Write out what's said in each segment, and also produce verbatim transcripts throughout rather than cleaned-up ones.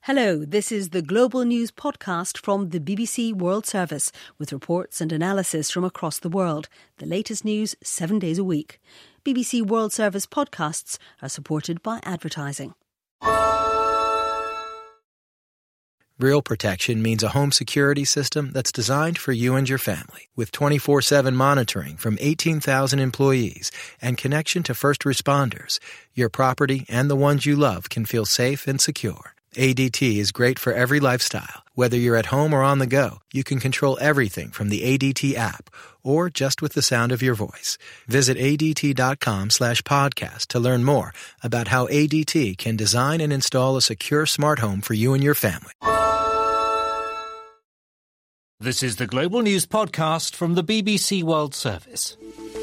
Hello, this is the Global News podcast from the B B C World Service with reports and analysis from across the world. The latest news seven days a week. B B C World Service podcasts are supported by advertising. Real Protection means a home security system that's designed for you and your family, with twenty-four seven monitoring from eighteen thousand employees and connection to first responders. Your property and the ones you love can feel safe and secure. A D T is great for every lifestyle. Whether you're at home or on the go, you can control everything from the A D T app or just with the sound of your voice. Visit adt.com slash podcast to learn more about how A D T can design and install a secure smart home for you and your family. This is the Global News podcast from the B B C World Service.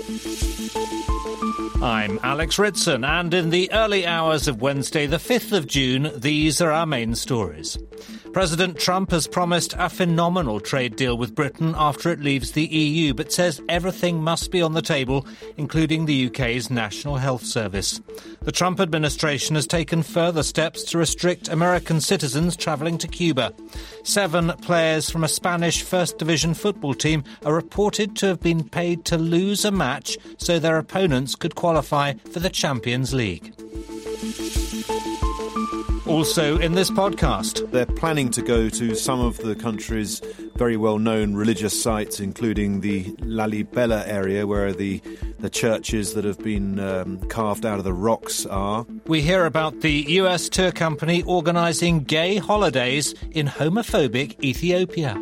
I'm Alex Ritson, and in the early hours of Wednesday, the fifth of June, these are our main stories. President Trump has promised a phenomenal trade deal with Britain after it leaves the E U, but says everything must be on the table, including the U K's National Health Service. The Trump administration has taken further steps to restrict American citizens travelling to Cuba. Seven players from a Spanish First Division football team are reported to have been paid to lose a match so their opponents could qualify for the Champions League. Also in this podcast, they're planning to go to some of the country's very well-known religious sites, including the Lalibela area, where the, the churches that have been um, carved out of the rocks are. We hear about the U S tour company organising gay holidays in homophobic Ethiopia.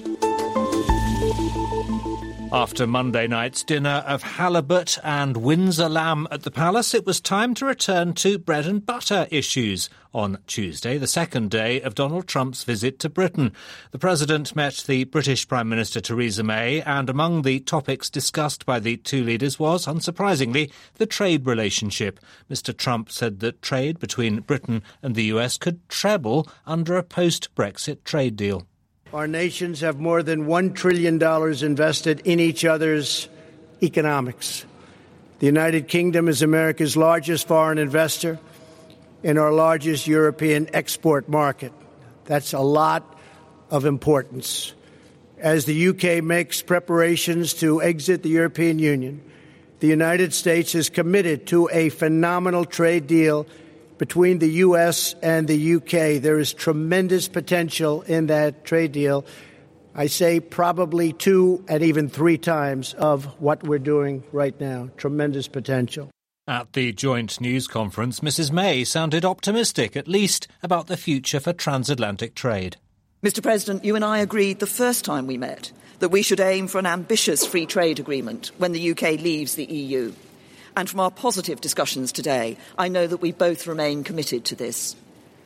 After Monday night's dinner of halibut and Windsor lamb at the Palace, it was time to return to bread and butter issues. On Tuesday, the second day of Donald Trump's visit to Britain, the President met the British Prime Minister Theresa May, and among the topics discussed by the two leaders was, unsurprisingly, the trade relationship. Mister Trump said that trade between Britain and the U S could treble under a post-Brexit trade deal. Our nations have more than one trillion dollars invested in each other's economics. The United Kingdom is America's largest foreign investor and our largest European export market. That's a lot of importance. As the U K makes preparations to exit the European Union, the United States is committed to a phenomenal trade deal between the U S and the U K. There is tremendous potential in that trade deal. I say probably two and even three times of what we're doing right now. Tremendous potential. At the joint news conference, Missus May sounded optimistic, at least about the future for transatlantic trade. Mister President, you and I agreed the first time we met that we should aim for an ambitious free trade agreement when the U K leaves the E U. And from our positive discussions today, I know that we both remain committed to this.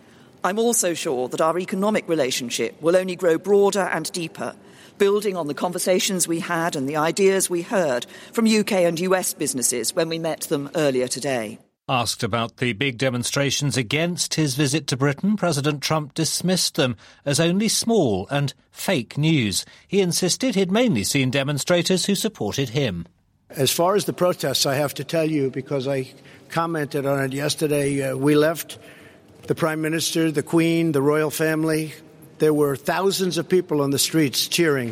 I'm also sure that our economic relationship will only grow broader and deeper, building on the conversations we had and the ideas we heard from U K and U S businesses when we met them earlier today. Asked about the big demonstrations against his visit to Britain, President Trump dismissed them as only small and fake news. He insisted he'd mainly seen demonstrators who supported him. As far as the protests, I have to tell you, because I commented on it yesterday, uh, we left the Prime Minister, the Queen, the royal family. There were thousands of people on the streets cheering.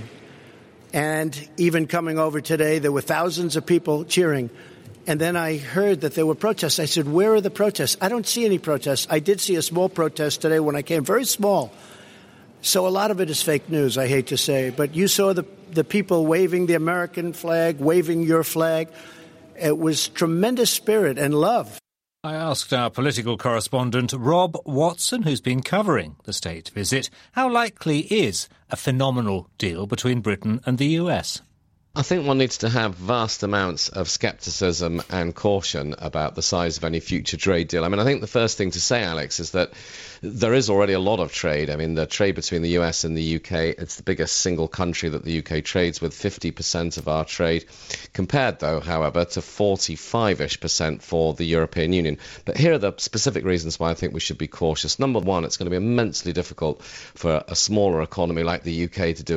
And even coming over today, there were thousands of people cheering. And then I heard that there were protests. I said, where are the protests? I don't see any protests. I did see a small protest today when I came, very small. So a lot of it is fake news, I hate to say. But you saw the, the people waving the American flag, waving your flag. It was tremendous spirit and love. I asked our political correspondent, Rob Watson, who's been covering the state visit, how likely is a phenomenal deal between Britain and the U S? I think one needs to have vast amounts of scepticism and caution about the size of any future trade deal. I mean, I think the first thing to say, Alex, is that there is already a lot of trade. I mean, the trade between the U S and the U K, it's the biggest single country that the U K trades with, fifty percent of our trade, compared, though, however, to forty-five-ish percent for the European Union. But here are the specific reasons why I think we should be cautious. Number one, it's going to be immensely difficult for a smaller economy like the U K to do a, a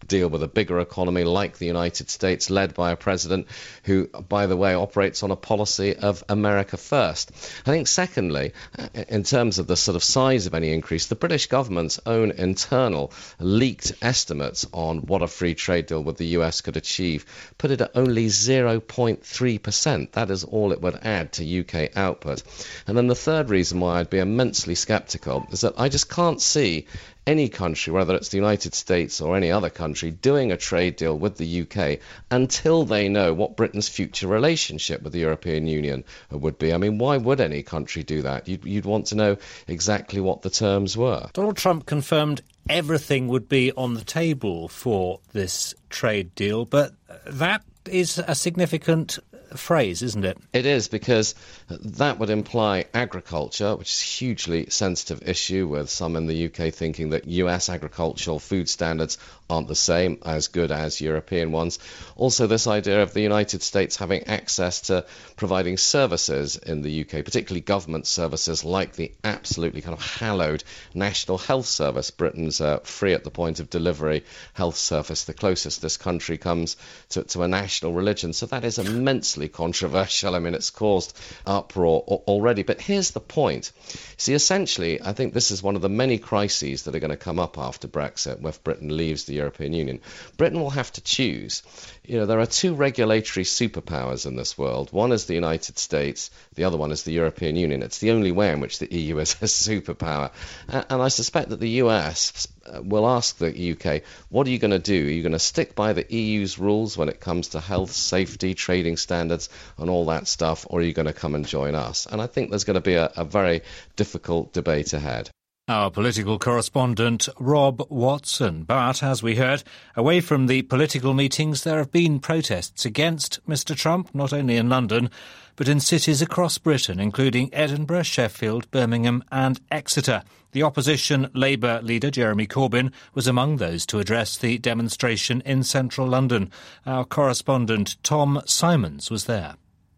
deal with a bigger economy like the United States, led by a president who, by the way, operates on a policy of America first. I think, secondly, in terms of the sort of size of any increase, the British government's own internal leaked estimates on what a free trade deal with the U S could achieve put it at only zero point three percent. That is all it would add to U K output. And then the third reason why I'd be immensely sceptical is that I just can't see any country, whether it's the United States or any other country, doing a trade deal with the U K until they know what Britain's future relationship with the European Union would be. I mean, why would any country do that? You'd, you'd want to know exactly what the terms were. Donald Trump confirmed everything would be on the table for this trade deal, but that is a significant phrase, isn't it? It is, because that would imply agriculture, which is a hugely sensitive issue, with some in the U K thinking that U S agricultural food standards aren't the same, as good as European ones. Also, this idea of the United States having access to providing services in the U K, particularly government services like the absolutely kind of hallowed National Health Service, Britain's uh, free at the point of delivery health service, the closest this country comes to, to a national religion. So that is immensely controversial. I mean, it's caused uproar already. But here's the point. See, essentially, I think this is one of the many crises that are going to come up after Brexit, if Britain leaves the European Union. Britain will have to choose. You know, there are two regulatory superpowers in this world. One is the United States, the other one is the European Union. It's the only way in which the E U is a superpower. And I suspect that the U S will ask the U K, what are you going to do? Are you going to stick by the E U's rules when it comes to health, safety, trading standards and all that stuff, or are you going to come and join us? And I think there's going to be a, a very difficult debate ahead. Our political correspondent, Rob Watson. But, as we heard, away from the political meetings, there have been protests against Mister Trump, not only in London, but in cities across Britain, including Edinburgh, Sheffield, Birmingham and Exeter. The opposition Labour leader, Jeremy Corbyn, was among those to address the demonstration in central London. Our correspondent, Tom Simons, was there.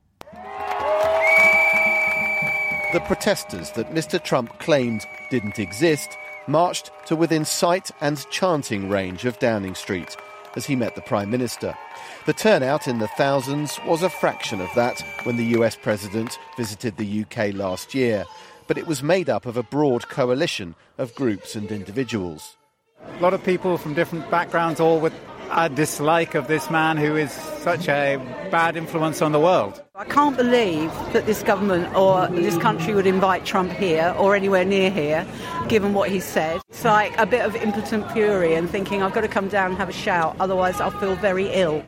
The protesters that Mister Trump claimed didn't exist marched to within sight and chanting range of Downing Street as he met the Prime Minister. The turnout in the thousands was a fraction of that when the U S President visited the U K last year, but it was made up of a broad coalition of groups and individuals. A lot of people from different backgrounds, all with a dislike of this man who is such a bad influence on the world. I can't believe that this government or this country would invite Trump here or anywhere near here, given what he said. It's like a bit of impotent fury and thinking, I've got to come down and have a shout, otherwise I'll feel very ill.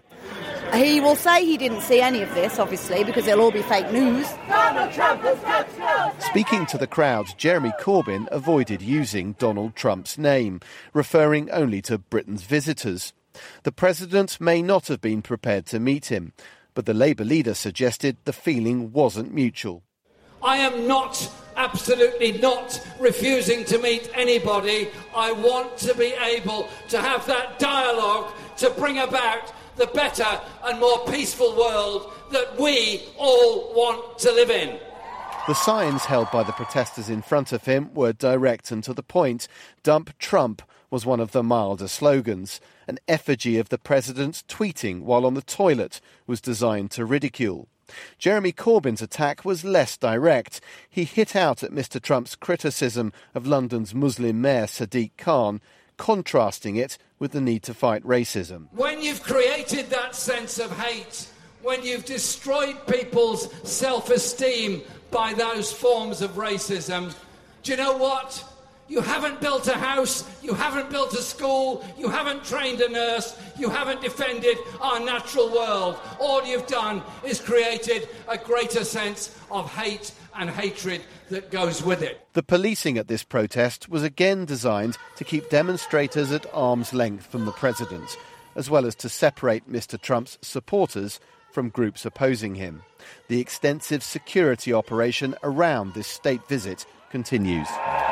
He will say he didn't see any of this, obviously, because it'll all be fake news. Donald Trump has got to go! Speaking to the crowd, Jeremy Corbyn avoided using Donald Trump's name, referring only to Britain's visitors. The president may not have been prepared to meet him, but the Labour leader suggested the feeling wasn't mutual. I am not, absolutely not, refusing to meet anybody. I want to be able to have that dialogue to bring about the better and more peaceful world that we all want to live in. The signs held by the protesters in front of him were direct and to the point. Dump Trump was one of the milder slogans. An effigy of the president tweeting while on the toilet was designed to ridicule. Jeremy Corbyn's attack was less direct. He hit out at Mister Trump's criticism of London's Muslim mayor Sadiq Khan, contrasting it with the need to fight racism. When you've created that sense of hate, when you've destroyed people's self-esteem by those forms of racism, do you know what? You haven't built a house, you haven't built a school, you haven't trained a nurse, you haven't defended our natural world. All you've done is created a greater sense of hate and hatred that goes with it. The policing at this protest was again designed to keep demonstrators at arm's length from the president, as well as to separate Mister Trump's supporters from groups opposing him. The extensive security operation around this state visit continues.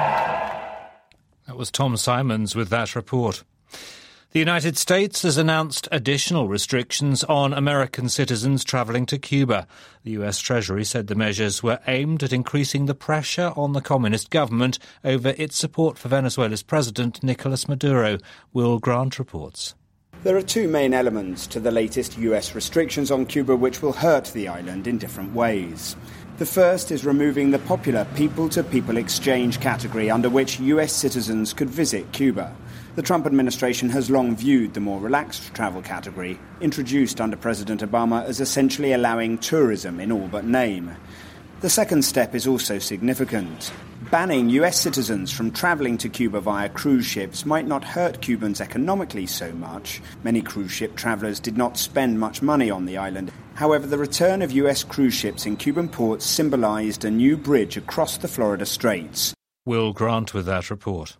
That was Tom Simons with that report. The United States has announced additional restrictions on American citizens travelling to Cuba. The U S Treasury said the measures were aimed at increasing the pressure on the communist government over its support for Venezuela's President Nicolas Maduro. Will Grant reports. There are two main elements to the latest U S restrictions on Cuba which will hurt the island in different ways. The first is removing the popular people-to-people exchange category under which U S citizens could visit Cuba. The Trump administration has long viewed the more relaxed travel category, introduced under President Obama, as essentially allowing tourism in all but name. The second step is also significant. Banning U S citizens from travelling to Cuba via cruise ships might not hurt Cubans economically so much. Many cruise ship travellers did not spend much money on the island. However, the return of U S cruise ships in Cuban ports symbolised a new bridge across the Florida Straits. Will Grant with that report.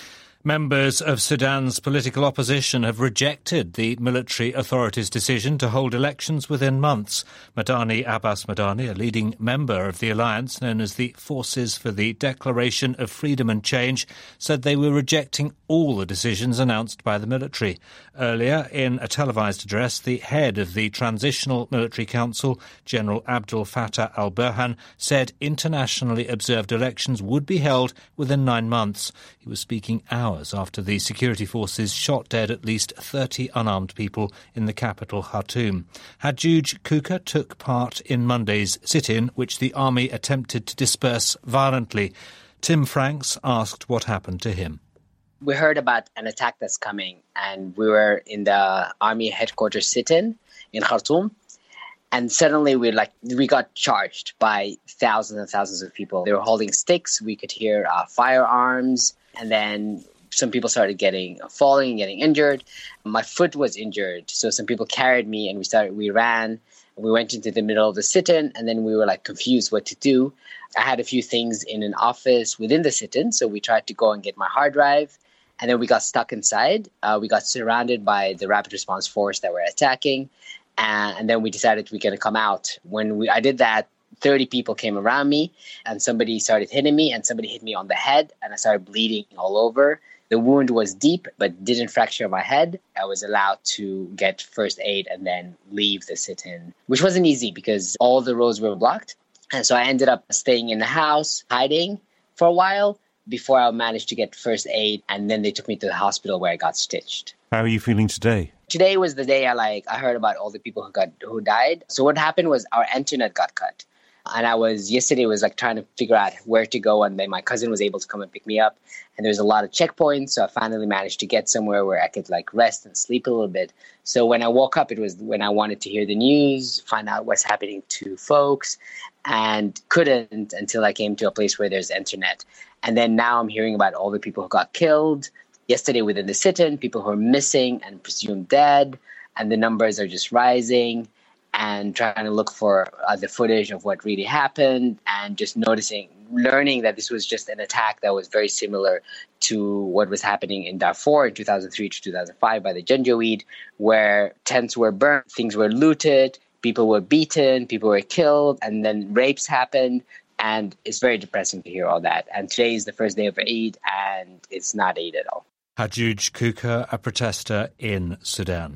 Members of Sudan's political opposition have rejected the military authorities' decision to hold elections within months. Madani Abbas Madani, a leading member of the alliance known as the Forces for the Declaration of Freedom and Change, said they were rejecting all the decisions announced by the military. Earlier, in a televised address, the head of the Transitional Military Council, General Abdel Fattah al-Burhan, said internationally observed elections would be held within nine months. He was speaking hours after the security forces shot dead at least thirty unarmed people in the capital, Khartoum. Hajuj Kuka took part in Monday's sit-in, which the army attempted to disperse violently. Tim Franks asked what happened to him. We heard about an attack that's coming, and we were in the army headquarters sit-in in Khartoum. And suddenly we like we got charged by thousands and thousands of people. They were holding sticks. We could hear uh, firearms. And then some people started getting falling and getting injured. My foot was injured. So some people carried me and we started, we ran. We went into the middle of the sit-in and then we were like confused what to do. I had a few things in an office within the sit-in. So we tried to go and get my hard drive. And then we got stuck inside. Uh, we got surrounded by the rapid response force that were attacking. And, and then we decided we were going to come out. When we, I did that, thirty people came around me and somebody started hitting me and somebody hit me on the head and I started bleeding all over. The wound was deep but didn't fracture my head. I was allowed to get first aid and then leave the sit-in, which wasn't easy because all the roads were blocked. And so I ended up staying in the house, hiding for a while before I managed to get first aid. And then they took me to the hospital where I got stitched. How are you feeling today? Today was the day I like I heard about all the people who got who died. So what happened was our internet got cut. And I was, yesterday was like trying to figure out where to go. And then my cousin was able to come and pick me up. And there's a lot of checkpoints. So I finally managed to get somewhere where I could like rest and sleep a little bit. So when I woke up, it was when I wanted to hear the news, find out what's happening to folks, and couldn't until I came to a place where there's internet. And then now I'm hearing about all the people who got killed. Yesterday within the sit-in, people who are missing and presumed dead. And the numbers are just rising. And trying to look for uh, the footage of what really happened and just noticing, learning that this was just an attack that was very similar to what was happening in Darfur in two thousand three to two thousand five by the Janjaweed, where tents were burned, things were looted, people were beaten, people were killed, and then rapes happened. And it's very depressing to hear all that. And today is the first day of Eid, and it's not Eid at all. Hajuj Kuka, a protester in Sudan.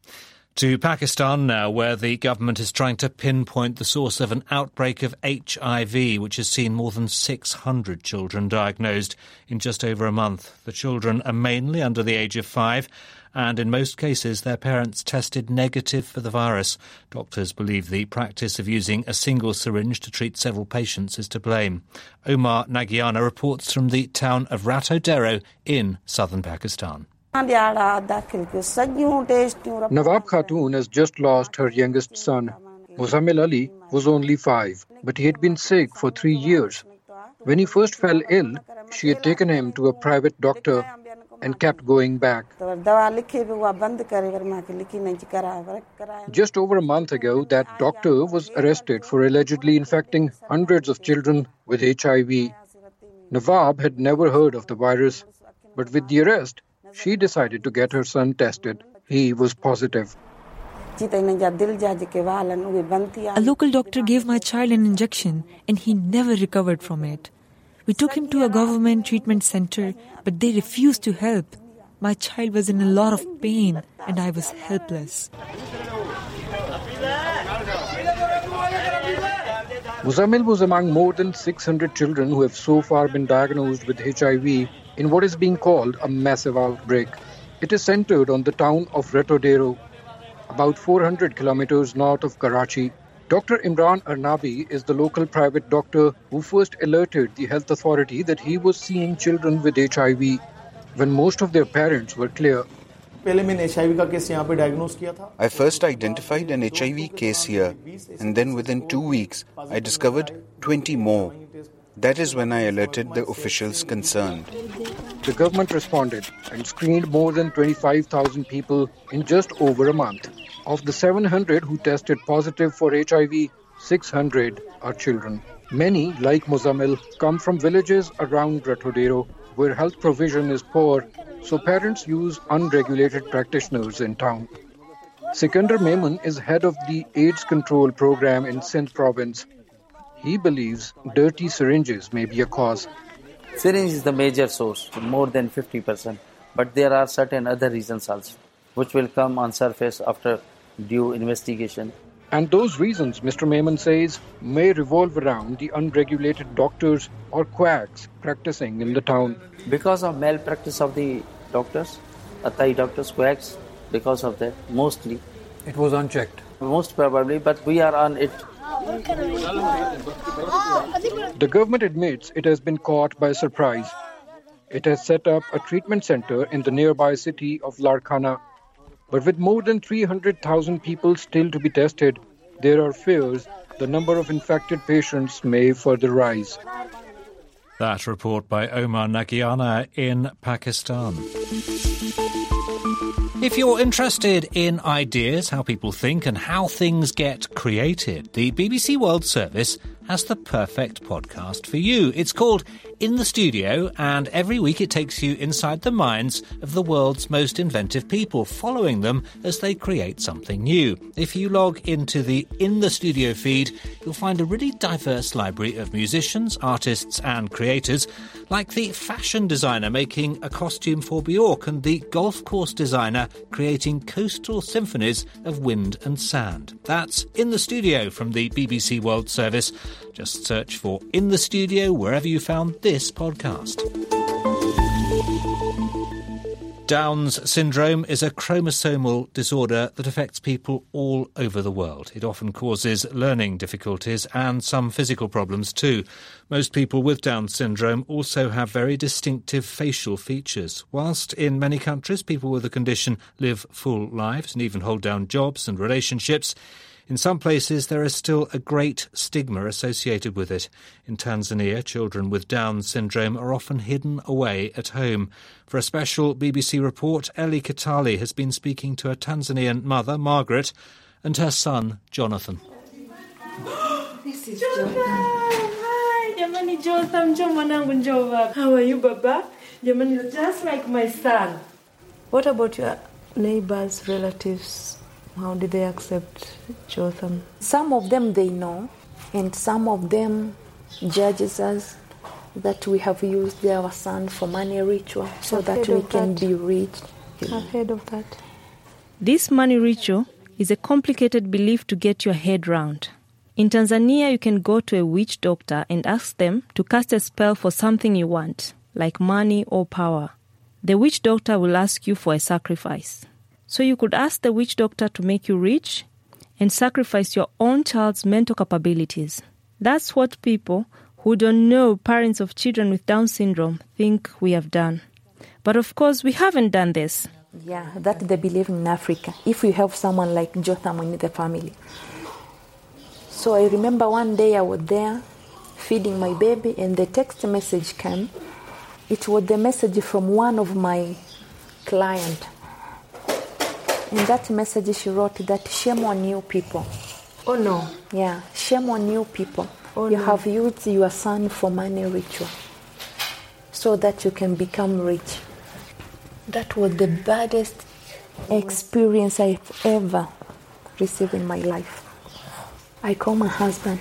To Pakistan now, where the government is trying to pinpoint the source of an outbreak of H I V, which has seen more than six hundred children diagnosed in just over a month. The children are mainly under the age of five, and in most cases their parents tested negative for the virus. Doctors believe the practice of using a single syringe to treat several patients is to blame. Omar Nagiana reports from the town of Ratodero in southern Pakistan. Nawab Khatoon has just lost her youngest son. Muzammil Ali was only five, but he had been sick for three years. When he first fell ill, she had taken him to a private doctor and kept going back. Just over a month ago, that doctor was arrested for allegedly infecting hundreds of children with H I V. Nawab had never heard of the virus, but with the arrest, she decided to get her son tested. He was positive. A local doctor gave my child an injection and he never recovered from it. We took him to a government treatment center, but they refused to help. My child was in a lot of pain and I was helpless. Muzammil was among more than six hundred children who have so far been diagnosed with H I V in what is being called a massive outbreak. It is centered on the town of Retodero, about four hundred kilometers north of Karachi. Doctor Imran Arnabi is the local private doctor who first alerted the health authority that he was seeing children with H I V when most of their parents were clear. I first identified an H I V case here, and then within two weeks, I discovered twenty more. That is when I alerted the officials concerned. The government responded and screened more than twenty-five thousand people in just over a month. Of the seven hundred who tested positive for H I V, six hundred are children. Many, like Muzammil, come from villages around Retodero where health provision is poor, so parents use unregulated practitioners in town. Sikandar Memon is head of the AIDS control program in Sindh province. He believes dirty syringes may be a cause. Syringe is the major source, more than fifty percent. But there are certain other reasons also, which will come on surface after due investigation. And those reasons, Mister Memon says, may revolve around the unregulated doctors or quacks practicing in the town. Because of malpractice of the doctors, Thai doctors, quacks, because of that, mostly. It was unchecked. Most probably, but we are on it. The government admits it has been caught by surprise. It has set up a treatment center in the nearby city of Larkana. But with more than three hundred thousand people still to be tested, there are fears the number of infected patients may further rise. That report by Omar Nagiana in Pakistan. If you're interested in ideas, how people think and how things get created, the B B C World Service has the perfect podcast for you. It's called In the Studio, and every week it takes you inside the minds of the world's most inventive people, following them as they create something new. If you log into the In the Studio feed, you'll find a really diverse library of musicians, artists and creators, like the fashion designer making a costume for Bjork and the golf course designer creating coastal symphonies of wind and sand. That's In the Studio from the B B C World Service. Just search for In the Studio wherever you found this podcast. Down's syndrome is a chromosomal disorder that affects people all over the world. It often causes learning difficulties and some physical problems too. Most people with Down syndrome also have very distinctive facial features. Whilst in many countries people with the condition live full lives and even hold down jobs and relationships, in some places there is still a great stigma associated with it. In Tanzania, children with Down syndrome are often hidden away at home. For a special B B C report, Ellie Katali has been speaking to a Tanzanian mother, Margaret, and her son, Jonathan. This is Jonathan. Hi, Jamani Jotham, Jomanangu Njova. How are you, Baba? Jamani, you're just like my son. What about your neighbors, relatives? How did they accept Jotham? Some of them they know, and some of them judges us that we have used our son for money ritual so I've that we can that. be rich. I've heard of that. This money ritual is a complicated belief to get your head round. In Tanzania, you can go to a witch doctor and ask them to cast a spell for something you want, like money or power. The witch doctor will ask you for a sacrifice. So you could ask the witch doctor to make you rich and sacrifice your own child's mental capabilities. That's what people who don't know parents of children with Down syndrome think we have done. But of course, we haven't done this. Yeah, that they believe in Africa, if you have someone like Jotham in the family. So I remember one day I was there feeding my baby and the text message came. It was the message from one of my clients. In that message, she wrote that shame on you people. Oh no. Yeah, shame on you people. Oh, you no. have used your son for money ritual so that you can become rich. That was the baddest experience I've ever received in my life. I called my husband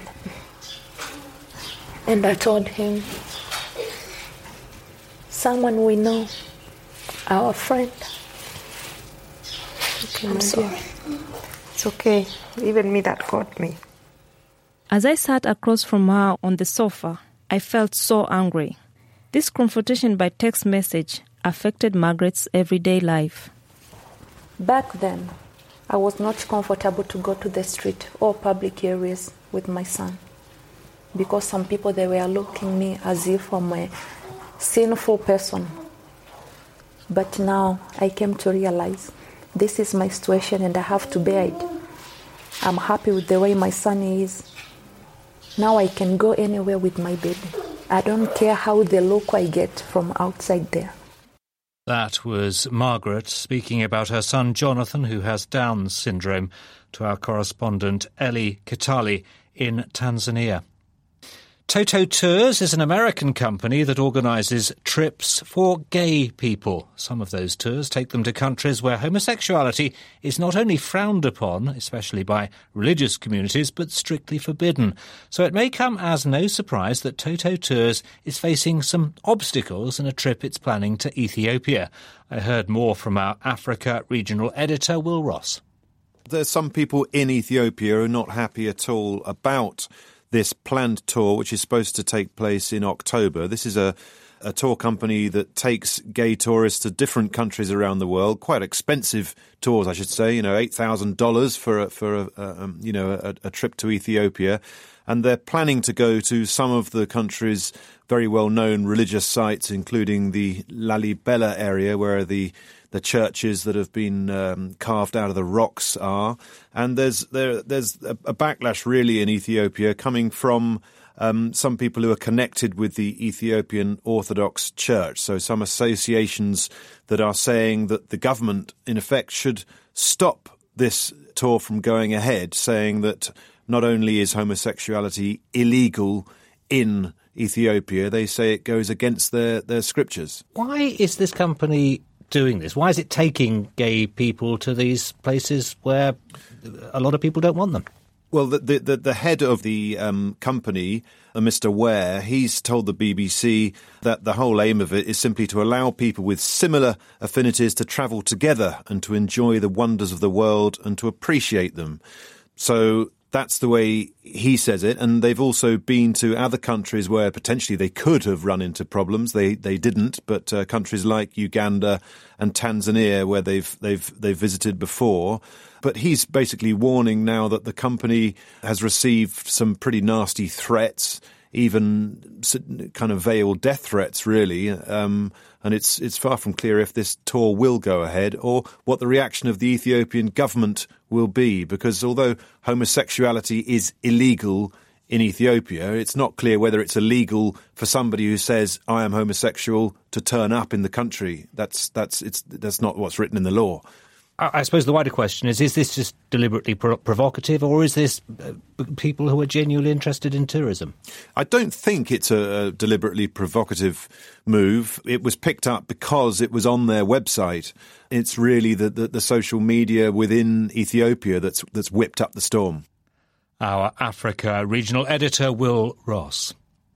and I told him, someone we know, our friend. Okay, I'm sorry. Dear. It's okay. Even me, that got me. As I sat across from her on the sofa, I felt so angry. This confrontation by text message affected Margaret's everyday life. Back then, I was not comfortable to go to the street or public areas with my son because some people, they were looking at me as if I'm a sinful person. But now I came to realize this is my situation and I have to bear it. I'm happy with the way my son is. Now I can go anywhere with my baby. I don't care how the look I get from outside there. That was Margaret speaking about her son Jonathan, who has Down syndrome, to our correspondent Ellie Kitali in Tanzania. Toto Tours is an American company that organises trips for gay people. Some of those tours take them to countries where homosexuality is not only frowned upon, especially by religious communities, but strictly forbidden. So it may come as no surprise that Toto Tours is facing some obstacles in a trip it's planning to Ethiopia. I heard more from our Africa regional editor, Will Ross. There's some people in Ethiopia who are not happy at all about this planned tour, which is supposed to take place in October. This is a, a tour company that takes gay tourists to different countries around the world. Quite expensive tours, I should say. You know, eight thousand dollars for a, for a, a, um, you know a, a trip to Ethiopia, and they're planning to go to some of the country's very well-known religious sites, including the Lalibela area, where the the churches that have been um, carved out of the rocks are. And there's there there's a, a backlash really in Ethiopia coming from um, some people who are connected with the Ethiopian Orthodox Church. So some associations that are saying that the government, in effect, should stop this tour from going ahead, saying that not only is homosexuality illegal in Ethiopia, they say it goes against their, their scriptures. Why is this company doing this? Why is it taking gay people to these places where a lot of people don't want them? Well, the the, the head of the um, company, uh, Mister Ware, he's told the B B C that the whole aim of it is simply to allow people with similar affinities to travel together and to enjoy the wonders of the world and to appreciate them. So that's the way he says it, and they've also been to other countries where potentially they could have run into problems. They they didn't, but uh, countries like Uganda and Tanzania, where they've they've they've visited before. But he's basically warning now that the company has received some pretty nasty threats, even kind of veiled death threats, really. Um, and it's it's far from clear if this tour will go ahead or what the reaction of the Ethiopian government will be, because although homosexuality is illegal in Ethiopia, it's not clear whether it's illegal for somebody who says, I am homosexual, to turn up in the country. That's that's it's that's not what's written in the law. I suppose the wider question is, is this just deliberately pro- provocative, or is this uh, people who are genuinely interested in tourism? I don't think it's a, a deliberately provocative move. It was picked up because it was on their website. It's really the, the, the social media within Ethiopia that's that's whipped up the storm. Our Africa regional editor, Will Ross.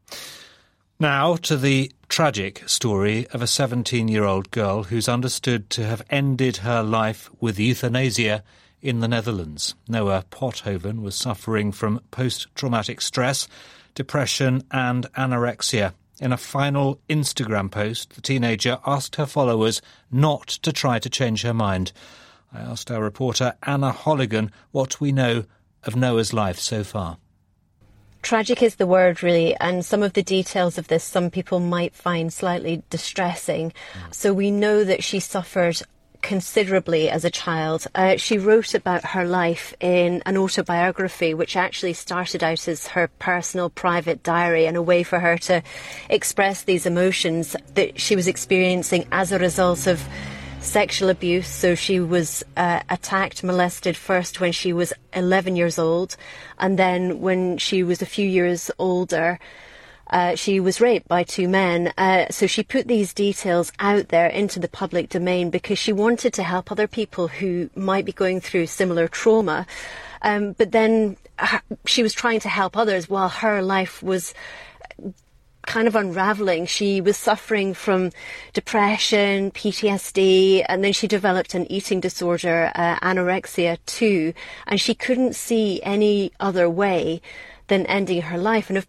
Now to the tragic story of a seventeen-year-old girl who's understood to have ended her life with euthanasia in the Netherlands. Noah Pothoven was suffering from post-traumatic stress, depression and anorexia. In a final Instagram post, the teenager asked her followers not to try to change her mind. I asked our reporter Anna Holligan what we know of Noah's life so far. Tragic is the word, really, and some of the details of this some people might find slightly distressing. Mm. So we know that she suffered considerably as a child. Uh, she wrote about her life in an autobiography, which actually started out as her personal private diary and a way for her to express these emotions that she was experiencing as a result of sexual abuse. So she was uh, attacked, molested first when she was eleven years old, and then when she was a few years older, uh, she was raped by two men. Uh, so she put these details out there into the public domain because she wanted to help other people who might be going through similar trauma. Um, but then her, she was trying to help others while her life was kind of unraveling. She was suffering from depression, P T S D, and then she developed an eating disorder, uh, anorexia too, and she couldn't see any other way than ending her life. And of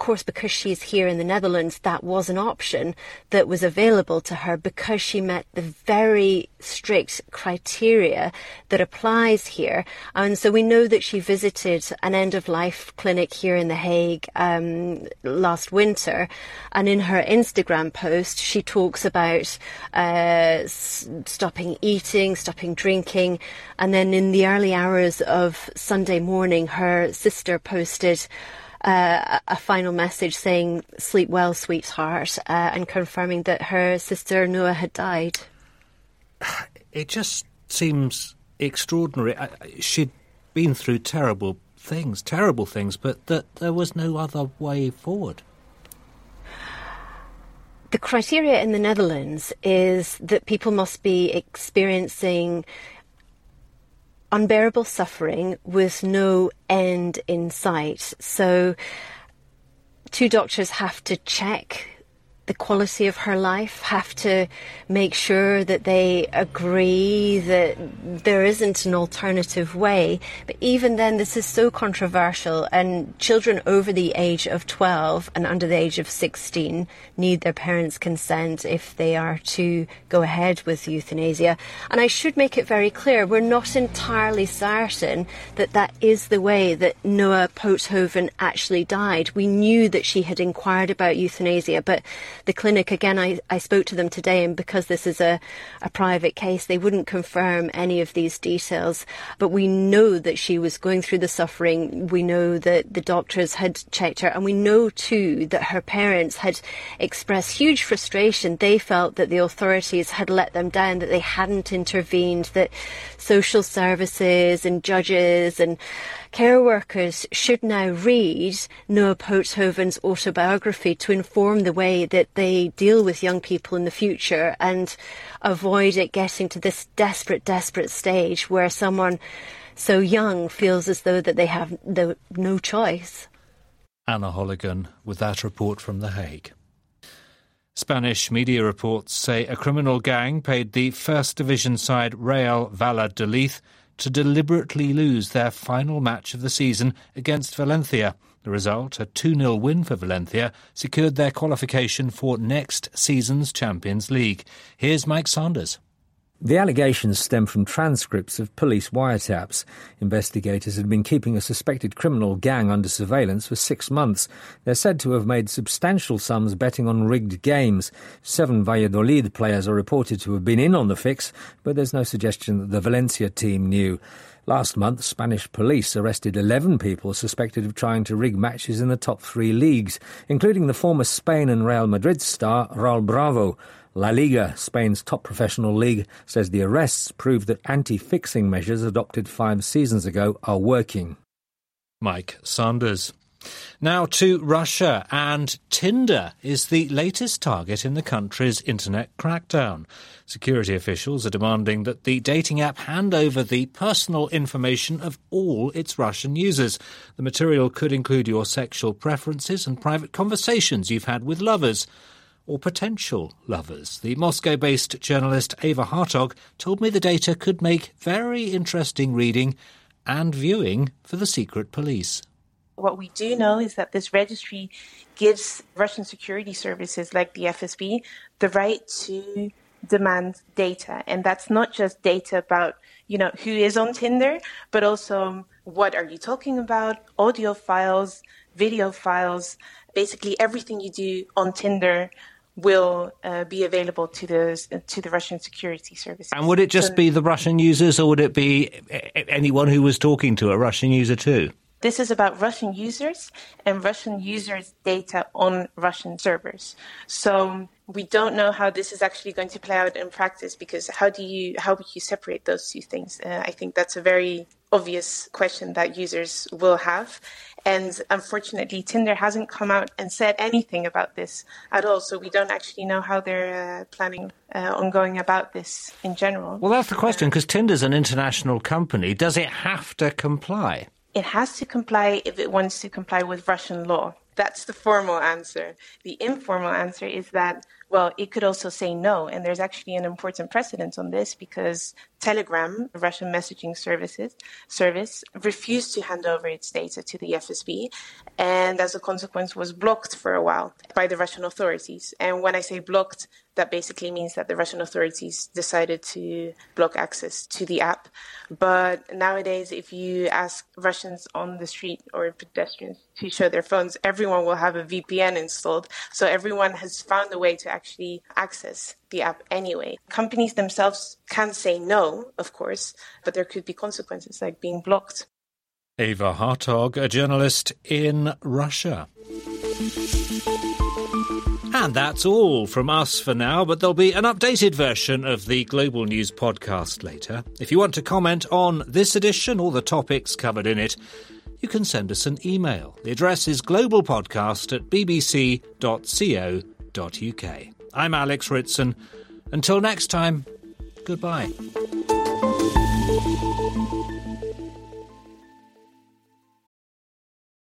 course, because she's here in the Netherlands, that was an option that was available to her because she met the very strict criteria that applies here. And so we know that she visited an end-of-life clinic here in The Hague um, last winter. And in her Instagram post, she talks about uh, s- stopping eating, stopping drinking. And then in the early hours of Sunday morning, her sister posted uh, a final message saying, "Sleep well, sweetheart," uh, and confirming that her sister Noa had died. It just seems extraordinary. She'd been through terrible things, terrible things, but that there was no other way forward. The criteria in the Netherlands is that people must be experiencing unbearable suffering with no end in sight. So two doctors have to check the quality of her life, have to make sure that they agree that there isn't an alternative way. But even then, this is so controversial, and children over the age of twelve and under the age of sixteen need their parents' consent if they are to go ahead with euthanasia. And I should make it very clear, we're not entirely certain that that is the way that Noa Poothoven actually died. We knew that she had inquired about euthanasia, but the clinic, again, I, I spoke to them today, and because this is a, a private case, they wouldn't confirm any of these details. But we know that she was going through the suffering. We know that the doctors had checked her, and we know too that her parents had expressed huge frustration. They felt that the authorities had let them down, that they hadn't intervened, that social services and judges and care workers should now read Noa Poothoven's autobiography to inform the way that they deal with young people in the future and avoid it getting to this desperate, desperate stage where someone so young feels as though that they have no, no choice. Anna Holligan with that report from The Hague. Spanish media reports say a criminal gang paid the First Division side Real Valladolid to deliberately lose their final match of the season against Valencia. The result, a two nil win for Valencia, secured their qualification for next season's Champions League. Here's Mike Sanders. The allegations stem from transcripts of police wiretaps. Investigators had been keeping a suspected criminal gang under surveillance for six months. They're said to have made substantial sums betting on rigged games. Seven Valladolid players are reported to have been in on the fix, but there's no suggestion that the Valencia team knew. Last month, Spanish police arrested eleven people suspected of trying to rig matches in the top three leagues, including the former Spain and Real Madrid star Raul Bravo. La Liga, Spain's top professional league, says the arrests prove that anti-fixing measures adopted five seasons ago are working. Mike Sanders. Now to Russia, and Tinder is the latest target in the country's internet crackdown. Security officials are demanding that the dating app hand over the personal information of all its Russian users. The material could include your sexual preferences and private conversations you've had with lovers or potential lovers. The Moscow-based journalist Ava Hartog told me the data could make very interesting reading and viewing for the secret police. What we do know is that this registry gives Russian security services like the F S B the right to demand data. And that's not just data about, you know, who is on Tinder, but also what are you talking about, audio files, video files. Basically everything you do on Tinder will uh, be available to the to the Russian security services. And would it just so, be the Russian users, or would it be anyone who was talking to a Russian user too? This is about Russian users and Russian users' data on Russian servers. So we don't know how this is actually going to play out in practice, because how do you how would you separate those two things? Uh, I think that's a very obvious question that users will have. And unfortunately, Tinder hasn't come out and said anything about this at all. So we don't actually know how they're uh, planning uh, on going about this in general. Well, that's the question, because Tinder's an international company. Does it have to comply? It has to comply if it wants to comply with Russian law. That's the formal answer. The informal answer is that Well, it could also say no. And there's actually an important precedent on this because Telegram, the Russian messaging services service, refused to hand over its data to the F S B, and as a consequence was blocked for a while by the Russian authorities. And when I say blocked, that basically means that the Russian authorities decided to block access to the app. But nowadays, if you ask Russians on the street or pedestrians to show their phones, everyone will have a V P N installed. So everyone has found a way to actually access the app anyway. Companies themselves can say no, of course, but there could be consequences like being blocked. Eva Hartog, a journalist in Russia. And that's all from us for now, but there'll be an updated version of the Global News podcast later. If you want to comment on this edition or the topics covered in it, you can send us an email. The address is globalpodcast at b b c dot co dot u k. I'm Alex Ritson. Until next time, goodbye.